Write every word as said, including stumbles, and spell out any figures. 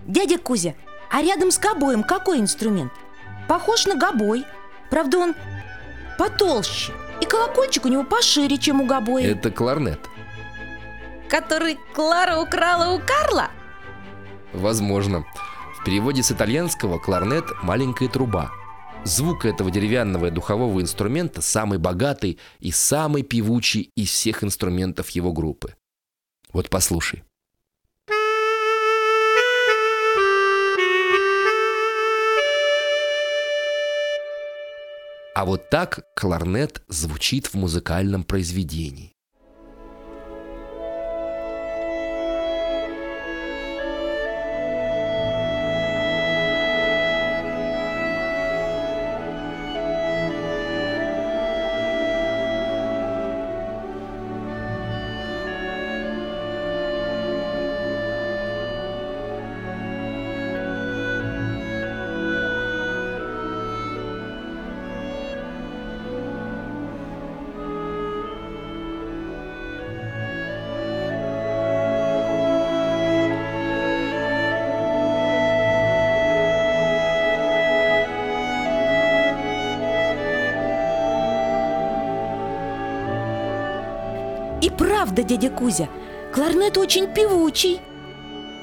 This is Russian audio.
Дядя Кузя, а рядом с гобоем какой инструмент? Похож на гобой, правда он потолще, и колокольчик у него пошире, чем у гобоя. Это кларнет. Который Клара украла у Карла? Возможно. В переводе с итальянского кларнет – маленькая труба. Звук этого деревянного духового инструмента самый богатый и самый певучий из всех инструментов его группы. Вот послушай. А вот так кларнет звучит в музыкальном произведении. И правда, дядя Кузя, кларнет очень певучий.